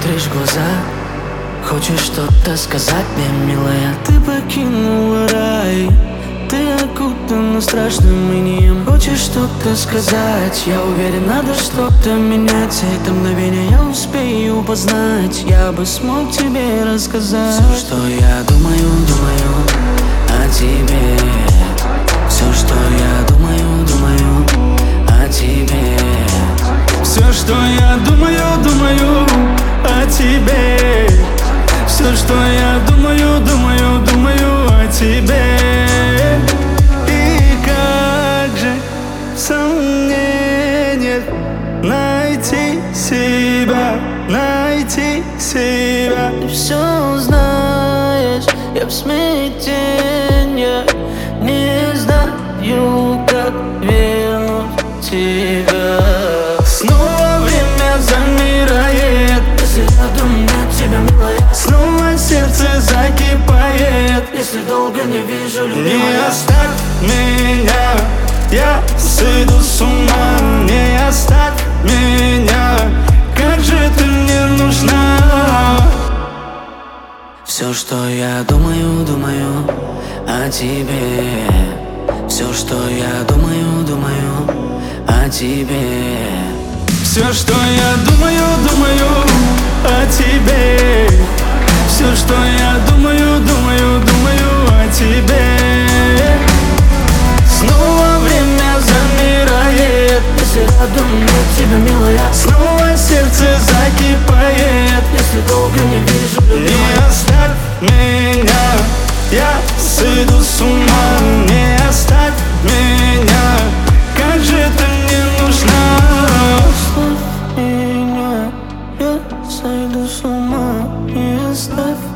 смотришь в глаза, хочешь что-то сказать мне, милая. Ты покинула рай, ты окутана страшным инием. Хочешь что-то сказать, я уверен, надо что-то менять. Это мгновение я успею познать, я бы смог тебе рассказать все, что я думаю о тебе. Все, что я думаю о тебе. Все, что я думаю о тебе. Все, что я думаю о тебе. И как же в сомнениях найти себя. Ты все знаешь, я в смятении, не знаю, как вернуть тебя. Снова время замирает, если рядом нет тебя, милая. Снова сердце закипает, если долго не вижу, любимая. Не оставь меня, я сойду с ума. Не оставь меня, как же ты мне нужна. Все, что я думаю о тебе. Все, что я думаю о тебе. Все, что я думаю о тебе. Все, что я думаю о тебе. Снова время замирает, если рядом нет тебя, милая. Снова сердце закипает, если долго не вижу, любимая. Не оставь меня, я сойду с ума. Не оставь меня, как же ты мне нужна. Оставь меня, я сойду с ума. Не оставь